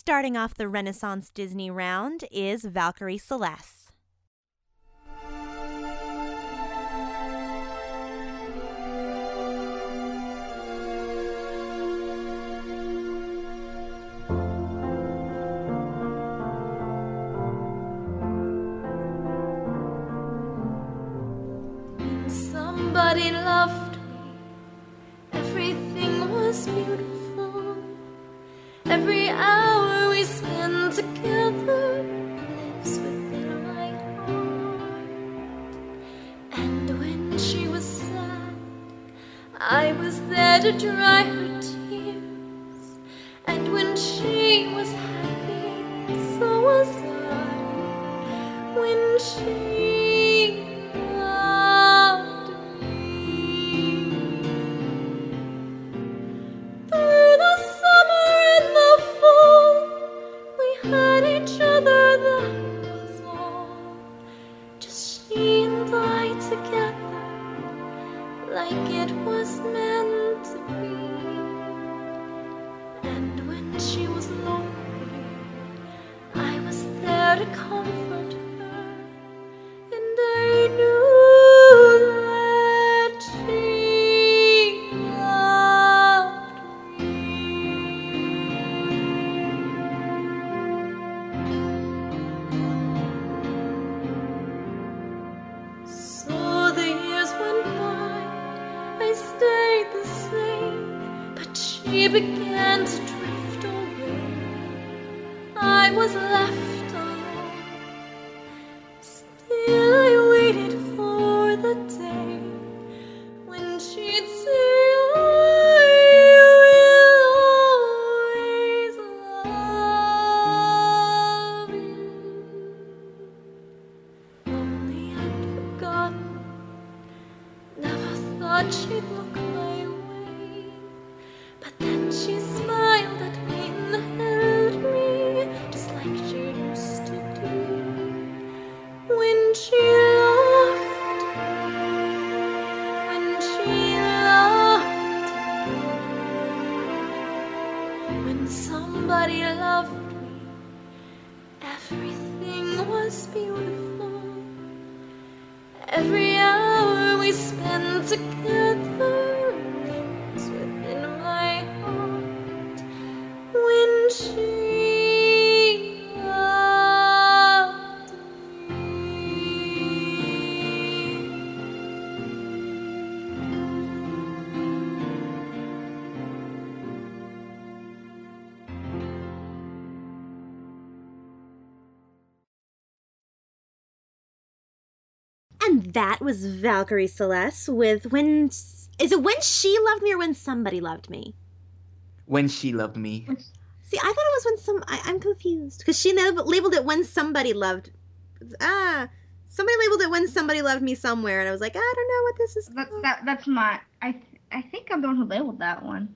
Starting off the Renaissance Disney round is Valkyrie Celeste. When somebody loved me, everything was beautiful. Every hour we spend together lives within my heart. And when she was sad, I was there to dry her tears. And when she was happy, so was I. When she loved me. Through the summer and the fall, we had each other, that was all. Just she and I together, like it was meant to be. And when she was lonely, I was there to comfort her. And I knew that she loved me. So the years went by, I stayed the same, but she began to drift away. I was left alone. Still I waited for the day when she'd say, I will always love you. Lonely and forgotten, never thought she'd look my way. But then she smiled at me and held me, just like she used to do. When she loved me, when she loved me, when somebody loved me, everything was beautiful. Every hour we spent together lives within my heart. When she loved And that was Valkyrie Celeste with When... Is it When She Loved Me or When Somebody Loved Me? When She Loved Me. See, I thought it was when I'm confused. Because she labeled it When Somebody Loved... Somebody labeled it When Somebody Loved Me somewhere, and I was like, I don't know what this is called. That's my... I think I'm the one who labeled that one.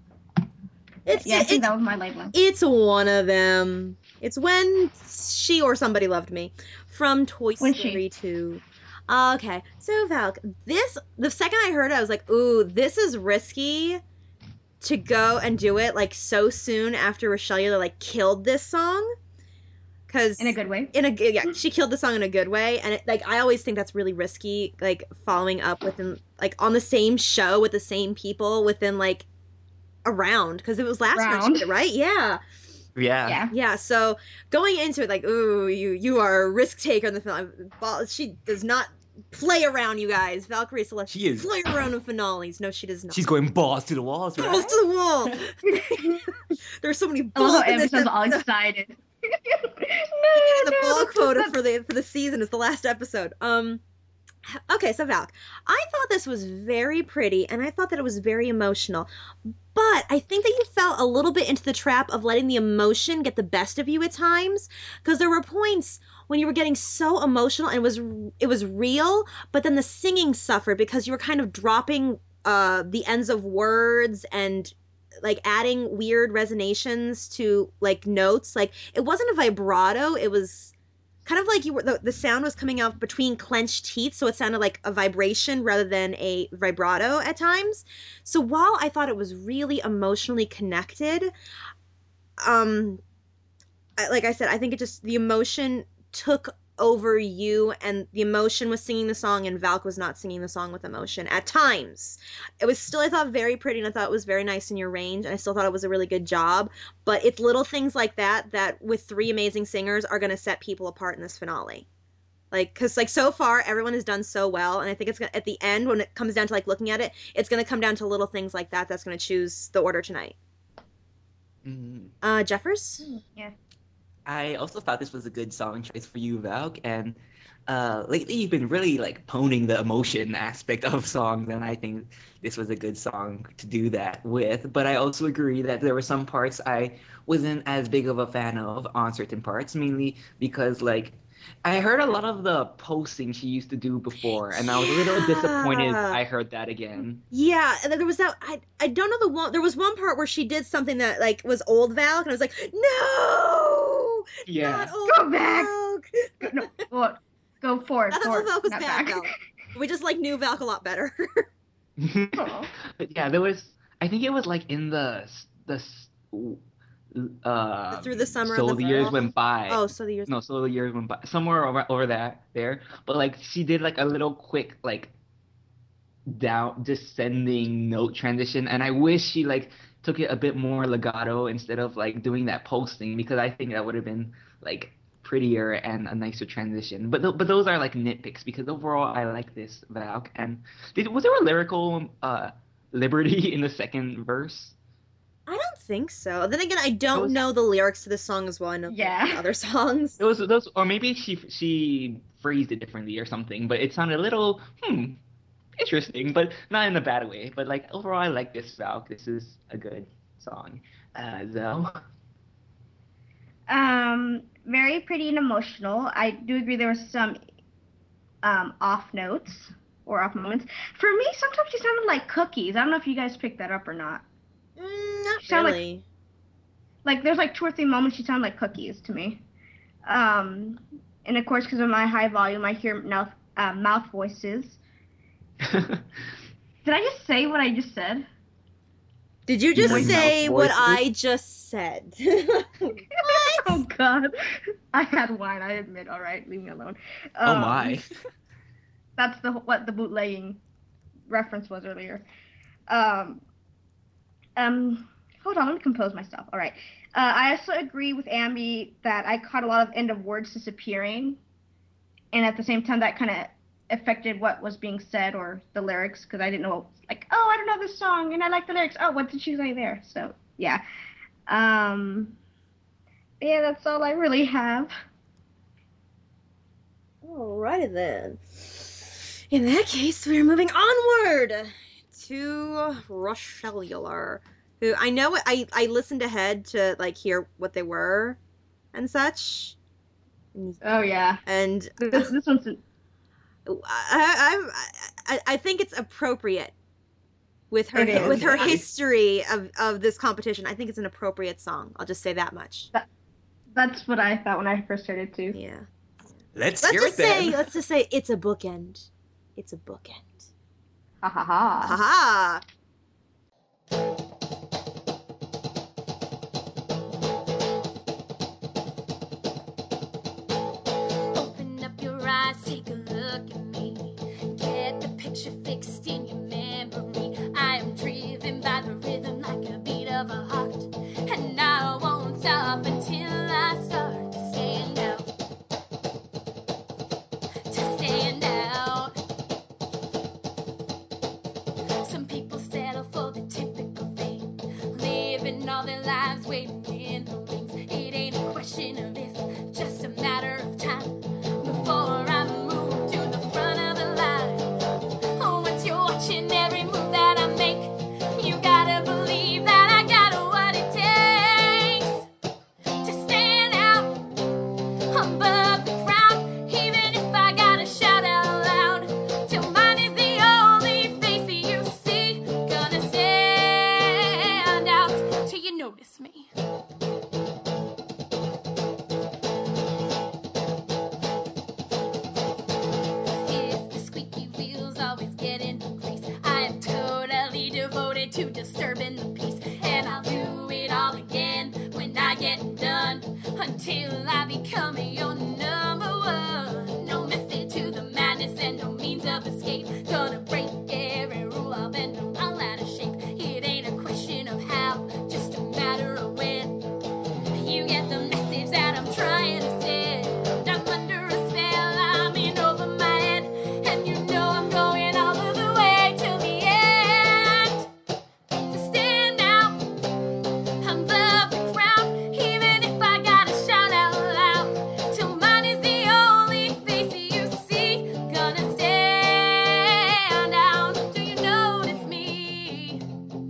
I think that was my labeling. It's one of them. It's When She or Somebody Loved Me from Toy Story 2. Okay, so Valk, the second I heard it, I was like, ooh, this is risky to go and do it like so soon after Rochelle Yeoh like killed this song. Cause in a good way. She killed the song in a good way, and I always think that's really risky, like following up within like on the same show with the same people within like a round, because it was last round, right? Yeah. Yeah, so going into it like, ooh, you are a risk taker in the film. She does not play around, you guys. Valkyrie Celeste, she is play around in finales. No, she does not. She's going balls to the walls, right? Balls to the wall. There's so many balls in this episode. All excited. The ball quota for the season is the last episode. Okay, so Valk, I thought this was very pretty, and I thought that it was very emotional. But I think that you fell a little bit into the trap of letting the emotion get the best of you at times, because there were points when you were getting so emotional and it was real, but then the singing suffered because you were kind of dropping the ends of words and like adding weird resonations to like notes. Like it wasn't a vibrato, it was kind of like you were the sound was coming out between clenched teeth, so it sounded like a vibration rather than a vibrato at times. So while I thought it was really emotionally connected, like I said, I think it just, the emotion took over you, and the emotion was singing the song, and Valk was not singing the song with emotion at times. It was still, I thought, very pretty, and I thought it was very nice in your range, and I still thought it was a really good job, but it's little things like that with three amazing singers are going to set people apart in this finale. Like, because, like, so far, everyone has done so well, and I think it's gonna, at the end, when it comes down to, like, looking at it, it's going to come down to little things like that that's going to choose the order tonight. Jeffers? Yeah. I also thought this was a good song choice for you, Valk, and lately you've been really like honing the emotion aspect of songs, and I think this was a good song to do that with. But I also agree that there were some parts I wasn't as big of a fan of on certain parts, mainly because like I heard a lot of the posting she used to do before, and I was a little disappointed I heard that again. Yeah, and then there was that, I don't know the one, there was one part where she did something that, like, was old Valk, and I was like, no! Yeah. Not old Go back! Valk! No, well, go forward. I thought forward, old Valk was not bad, back. though. We just, like, knew Valk a lot better. Aw. But yeah, there was, I think it was like in the Through the summer so and the the years fall. went by. Oh, so the years. No, so the years went by. Somewhere over that there. But like she did like a little quick like down descending note transition, and I wish she like took it a bit more legato instead of like doing that posting, because I think that would have been like prettier and a nicer transition. But those are like nitpicks, because overall I like this Valk. And was there a lyrical liberty in the second verse? I don't think so. Then again, I don't know the lyrics to this song as well. I know the other songs. Those, or maybe she phrased it differently or something, but it sounded a little interesting, but not in a bad way. But like overall, I like this Valk. This is a good song. Though. Very pretty and emotional. I do agree there was some off notes or off moments. For me, sometimes she sounded like Cookies. I don't know if you guys picked that up or not. Not She sounded really. Like there's like 2 or 3 moments she sounded like Cookies to me. And of course, because of my high volume, I hear mouth voices. Did I just say what I just said? Did you just Like say mouth what voices? I just said? Oh God, I had wine. I admit. All right, leave me alone. Oh my. That's what the bootlegging reference was earlier. Hold on, let me compose myself. All right. I also agree with Ambi that I caught a lot of end of words disappearing, and at the same time that kind of affected what was being said or the lyrics, because I didn't know, like, oh, I don't know this song and I like the lyrics. Oh, what did she say there? So yeah. Yeah, that's all I really have. Alrighty then. In that case, we're moving onward to Rochelle, who I know I listened ahead to like hear what they were and such. Oh yeah. And This one's I think it's appropriate with her It is. with her history of this competition. I think it's an appropriate song. I'll just say that much. that's what I thought when I first heard it too. Yeah. Let's hear it then. Let's just say it's a bookend. It's a bookend. Ha ha ha. Haha. Open up your eyes, take a look at me. Get the picture fixed in your memory. I am driven by the rhythm like a beat of a heart, and I won't stop until I start to stand out. To stand out. Some people settle for the typical thing, living all their lives waiting in the wings. It ain't a question of if, just a matter of time before I move to the front of the line. Oh, once you're watching every move that I make, you gotta believe that I got what it takes to stand out above the crowd. Even if I gotta shout out loud till mine is the only face that you see, gonna stand out till you notice me. If the squeaky wheels always get in the grease, I am totally devoted to disturbing the peace, and I'll do it all again when I get done. until I become your number one. No method to the madness and no means of escape. Gonna break every rule, I'll bend them all out of shape. It ain't a question of how, just a matter of when. You get the message that I'm trying to send. I'm under a spell, I'm in over my head, and you know I'm going all of the way till the end. To stand out above the crowd, even if I gotta shout out loud, till mine is the only face you see. Gonna stand out. Do you notice me?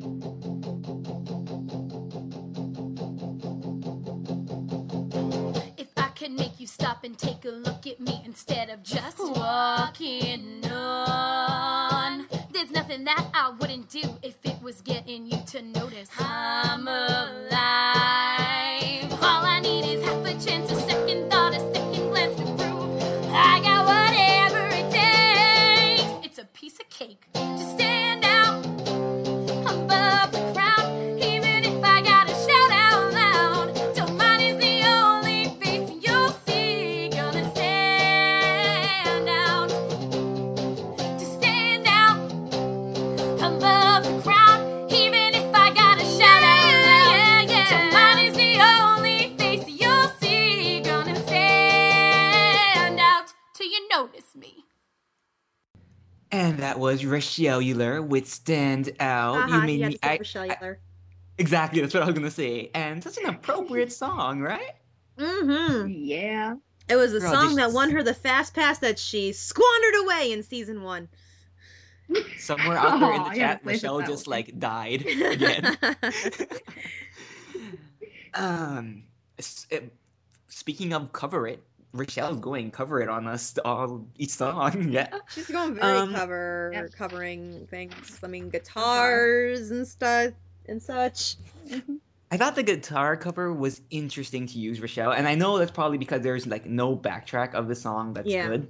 If I could make you stop and take a look at me instead of just walking on, there's nothing that I wouldn't do if it was getting you to notice I'm alive. All I need is half a chance, a second thought, a second glance to prove I got whatever it takes. It's a piece of cake to stand out above the crowd, even if I gotta shout out loud, till mine is the only face you'll see. Gonna stand out, to stand out above the crowd, even if I gotta shout out loud, till mine is the only face you'll see. Gonna stand out till you notice me. And that was Rochelle Euler with Stand Out. You made you had me. to say Rochelle Euler. Exactly, that's what I was gonna say. And such an appropriate song, right? Mm-hmm. Yeah. It was a Girl, song this- that won her the fast pass that she squandered away in season 1. Somewhere out there in Aw, the yeah, chat, plays Michelle with that just one. like died again. Speaking of cover it, Rochelle's going cover it on us each song. Yeah. She's going very covering things. I mean, guitars and stuff and such. I thought the guitar cover was interesting to use, Rochelle, and I know that's probably because there's like no backtrack of the song that's Yeah. good.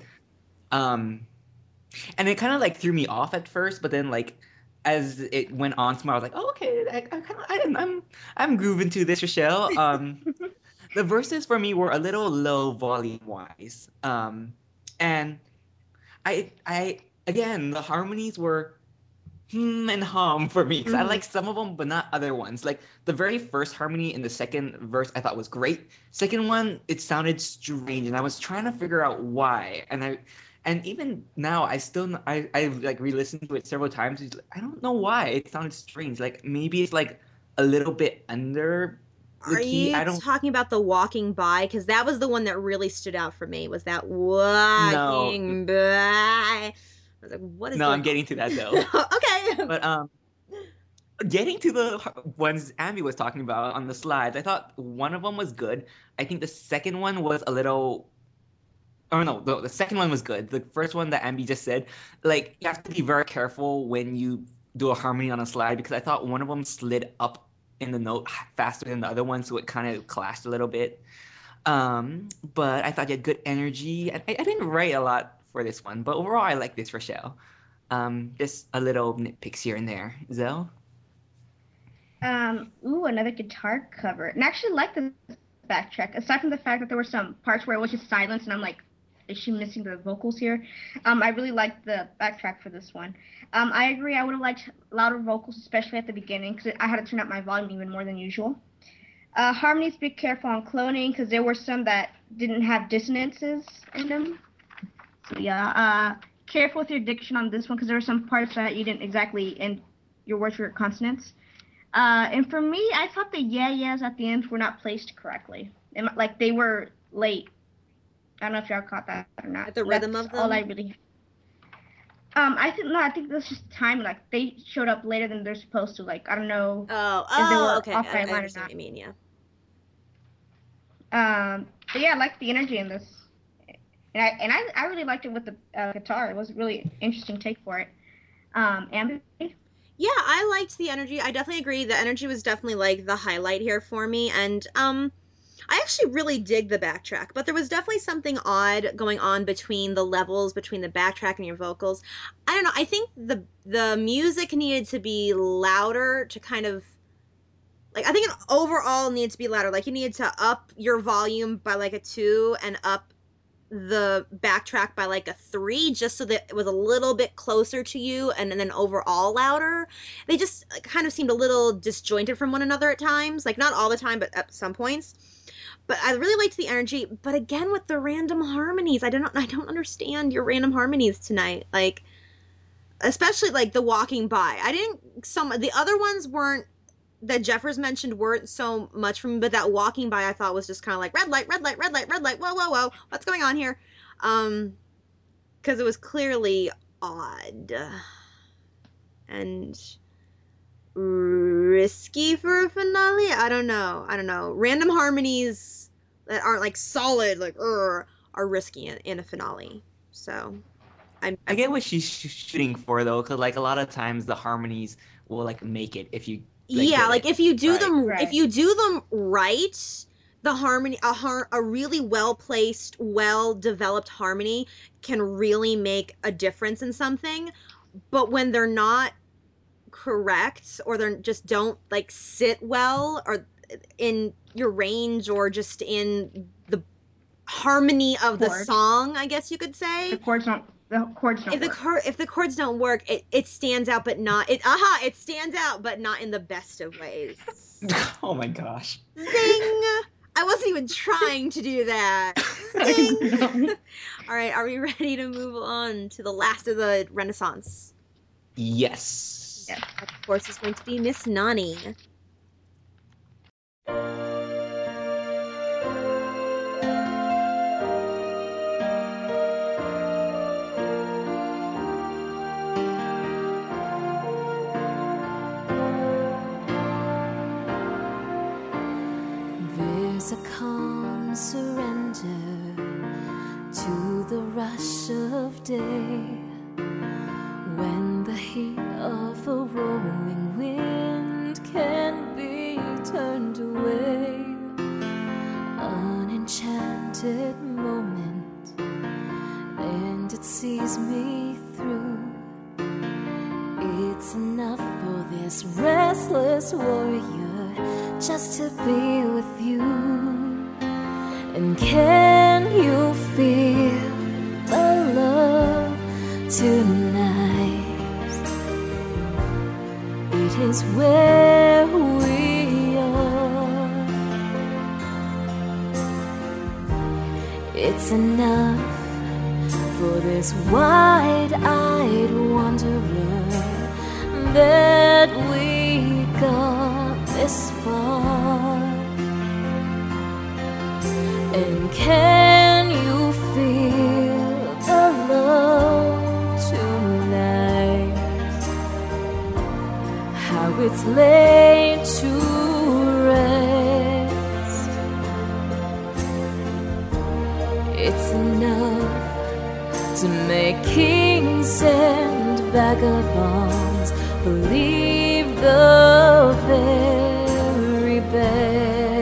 And it kind of like threw me off at first, but then like as it went on some more, I was like, oh, okay, I'm grooving to this, Rochelle. The verses for me were a little low volume wise, and I again the harmonies were and hum for me because I like some of them but not other ones. Like the very first harmony in the second verse I thought was great. Second one, it sounded strange and I was trying to figure out why. And even now I like re-listened to it several times. I don't know why it sounded strange. Like maybe it's like a little bit under the Are key. you I don't talking about the walking by? Because that was the one that really stood out for me. Was that walking by? I was like, what is? No, going I'm getting to that though. Okay. But getting to the ones Abby was talking about on the slides, I thought one of them was good. I think the second one was a little. Oh no, the second one was good. The first one that Ambi just said, like you have to be very careful when you do a harmony on a slide because I thought one of them slid up in the note faster than the other one, so it kind of clashed a little bit. But I thought you had good energy. I didn't write a lot for this one, but overall I like this, Rochelle. Just a little nitpicks here and there. Zell? Another guitar cover. And I actually like the backtrack, aside from the fact that there were some parts where it was just silence, and I'm like, is she missing the vocals here? I really liked the backtrack for this one. I agree, I would have liked louder vocals, especially at the beginning, because I had to turn up my volume even more than usual. Harmonies, be careful on cloning, because there were some that didn't have dissonances in them. So yeah, careful with your diction on this one, because there were some parts that you didn't exactly end your words were consonants. And for me, I thought the yeah-yeahs at the end were not placed correctly. Like, they were late. I don't know if y'all caught that or not. At the rhythm of them? All I really... I think that's just timing. Like, they showed up later than they're supposed to. Like, I don't know. if they were Okay. off I by a line or understand not. what you mean, yeah. But yeah, I liked the energy in this. And I really liked it with the guitar. It was a really interesting take for it. Amber? Yeah, I liked the energy. I definitely agree. The energy was definitely like the highlight here for me. And I actually really dig the backtrack, but there was definitely something odd going on between the levels, between the backtrack and your vocals. I don't know. I think the music needed to be louder to kind of Like, I think it overall needs to be louder. Like, you need to up your volume by like a 2 and up the backtrack by like a 3, just so that it was a little bit closer to you, and then overall louder. They just kind of seemed a little disjointed from one another at times. Like, not all the time, but at some points. But I really liked the energy. But again, with the random harmonies, I don't understand your random harmonies tonight. Like, especially like the walking by. The other ones weren't, that Jeffers mentioned weren't so much for me, but that walking by I thought was just kind of like red light, red light, red light, red light. Whoa, whoa, whoa. What's going on here? Because it was clearly odd and risky for a finale. I don't know. Random harmonies that aren't like solid, like are risky in a finale. So I get what she's shooting for though, because like a lot of times the harmonies will like make it if you. Like, if you do Right. if you do them right, the harmony, a really well placed, well developed harmony can really make a difference in something. But when they're not correct, or they just don't like sit well, or in your range, or just in the harmony of the Chord. song, I guess you could say. The chords don't If the chords don't work, it stands out, but not it stands out, but not in the best of ways. Oh my gosh. Zing! I wasn't even trying to do that. Zing! All right, are we ready to move on to the last of the Renaissance? Yes. Yes. That, of course, is going to be Miss Nani. There's a calm surrender to the rush of day, when the heat of a rolling wind can be turned away. An enchanted moment, and it sees me through. It's enough for this restless warrior just to be with you. And can you feel the love tonight? It is where we are. It's enough for this wide-eyed wanderer that we got this far. And can you feel the love tonight? How it's laid to rest. It's enough to make kings and vagabonds believe the very best.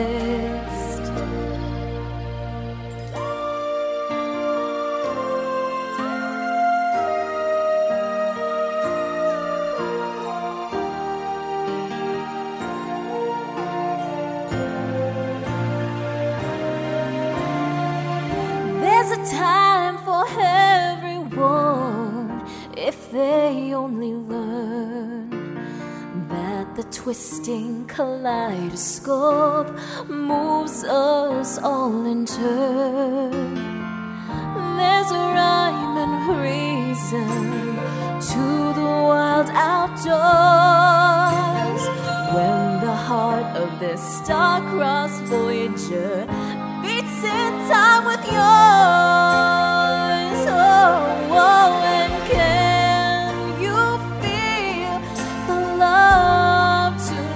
There's a time for everyone if they only learn that the twisting kaleidoscope moves us all in turn. There's a rhyme and reason to the wild outdoors, when the heart of this star-crossed voyager beats in time with yours. Oh, oh, and can you feel the love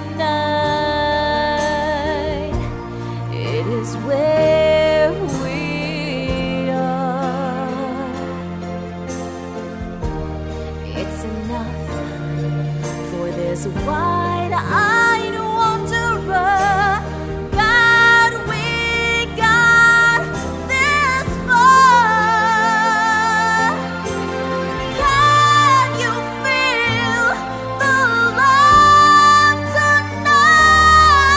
tonight? It is where we are. It's enough for this wide-eyed wanderer that we got this far. Can you feel the love tonight?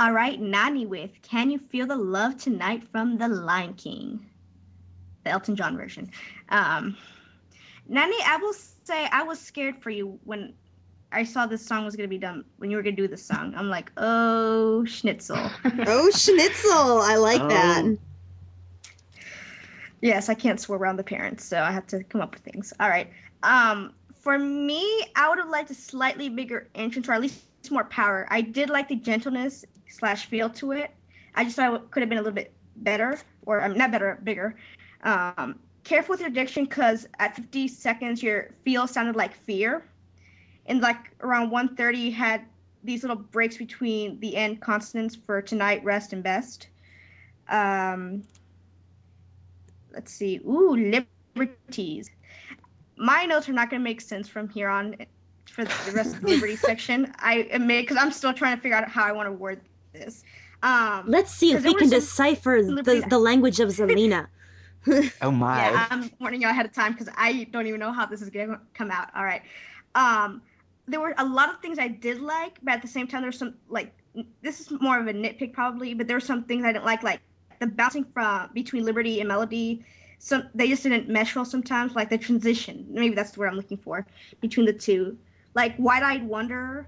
All right, Nani with Can You Feel the Love Tonight from The Lion King, the Elton John version. Nani, I will say I was scared for you when I saw this song was going to be done, when you were going to do this song. I'm like, oh, schnitzel. Oh, schnitzel. I like that. Yes, I can't swear around the parents, so I have to come up with things. All right. For me, I would have liked a slightly bigger entrance, or at least more power. I did like the gentleness / feel to it. I just thought it could have been a little bit better, or not better, bigger. Careful with your diction, because at 50 seconds, your feel sounded like fear. And like around 1:30, you had these little breaks between the end consonants for tonight, rest, and best. Let's see. Ooh, liberties. My notes are not going to make sense from here on for the rest of the liberty section. I admit, because I'm still trying to figure out how I want to word this. Let's see if we can decipher the language of Zelina. Oh my. Yeah, I'm warning you ahead of time because I don't even know how this is going to come out. All right. There were a lot of things I did like, but at the same time, there's some, like, this is more of a nitpick probably, but there were some things I didn't like the bouncing from between Liberty and Melody. Some they just didn't mesh well sometimes, like the transition. Maybe that's the word I'm looking for between the two. Like Bright-Eyed Wonder,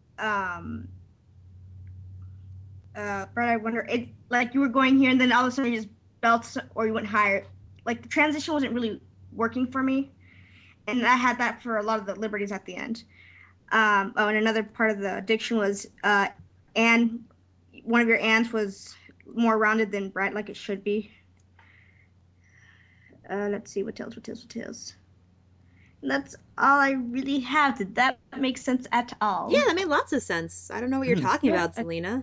Bright-Eyed Wonder. It like you were going here and then all of a sudden you just belts or you went higher. Like the transition wasn't really working for me, and I had that for a lot of the liberties at the end. And another part of the diction was and one of your ands was more rounded than bright like it should be. Let's see, what else? And that's all I really have. Did that make sense at all? Yeah, that made lots of sense. I don't know what you're talking about, Zelina.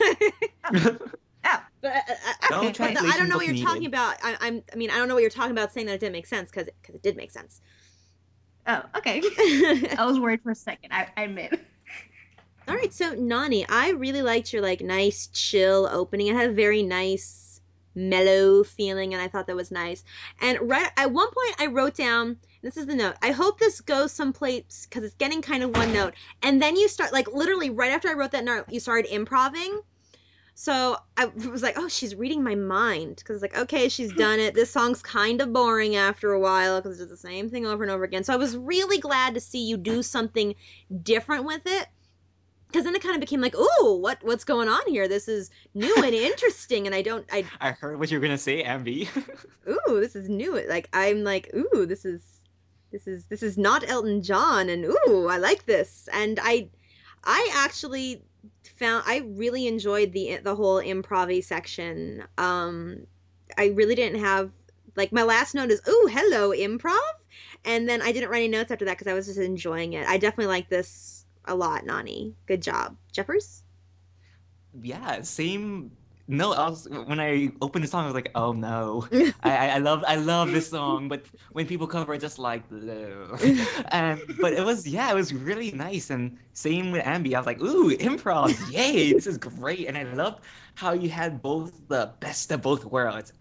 Oh. But I don't know what you're talking about. I mean, I don't know what you're talking about saying that it didn't make sense, because it did make sense. Oh, okay. I was worried for a second. I admit. All right, so Nani, I really liked your like nice chill opening. It had a very nice mellow feeling, and I thought that was nice. And right at one point, I wrote down, this is the note, I hope this goes someplace because it's getting kind of one note. And then you start, like literally right after I wrote that note, you started improvising. So I was like, oh, she's reading my mind, because it's like, okay, she's done it. This song's kind of boring after a while because it's the same thing over and over again. So I was really glad to see you do something different with it, because then it kind of became like, ooh, what's going on here? This is new and interesting, and I heard what you were gonna say, Ambi. Ooh, this is new. Like I'm like, ooh, this is not Elton John, and ooh, I like this, and I actually found I really enjoyed the whole improv section. I really didn't have, like, my last note is, ooh, hello, improv, and then I didn't write any notes after that because I was just enjoying it. I definitely like this a lot, Nani. Good job. Jeffers? Yeah, same. No, when I opened the song, I was like, oh no, I love this song, but when people cover it, just like, no. But it was really nice, and same with Ambi. I was like, ooh, improv, yay, this is great, and I loved how you had both the best of both worlds.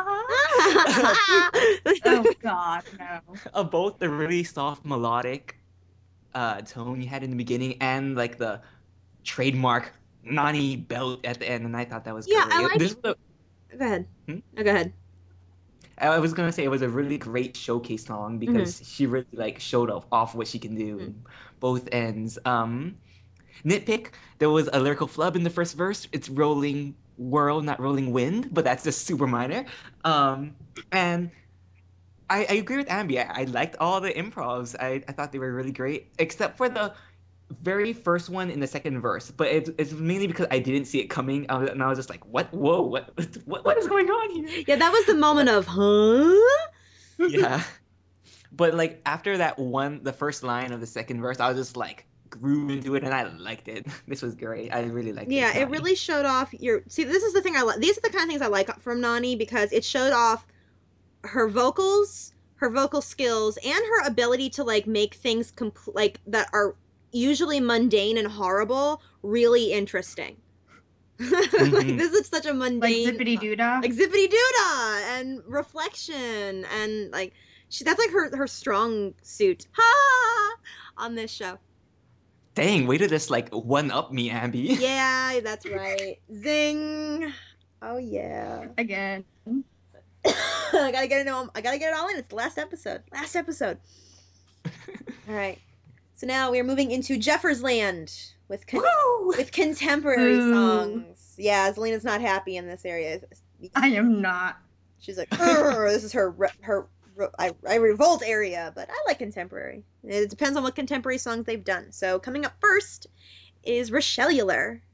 Oh God, no. Both the really soft melodic tone you had in the beginning and like the trademark Nani belt at the end, and I thought that was great. I like. Go ahead. No, go ahead. I was gonna say it was a really great showcase song because she really like showed off what she can do in both ends. Nitpick: there was a lyrical flub in the first verse. It's rolling whirl, not rolling wind, but that's just super minor. And I agree with Ambi. I liked all the improvs. I thought they were really great, except for the very first one in the second verse, but it's mainly because I didn't see it coming, and I was just like, what? Whoa, what is going on here? Yeah, that was the moment of, huh? Yeah. But like after that the first line of the second verse, I was just like grew into it, and I liked it. This was great. I really liked it. Yeah, it really showed off see, this is the thing I like. These are the kind of things I like from Nani, because it showed off her vocals, her vocal skills, and her ability to like make things like that are usually mundane and horrible really interesting. Like, this is such a mundane, like zippity doodah and reflection, and like that's like her strong suit on this show. Dang, way to just like one up me, Ambi. Yeah, that's right. Zing. Oh yeah. Again. I gotta get it all in. It's the last episode. Last episode. All right. So now we are moving into Jeffers Land with contemporary Ooh. songs. Yeah, Zelena's not happy in this area. I am not. She's like, this is her I revolt area, but I like contemporary. It depends on what contemporary songs they've done. So coming up first is Rochellular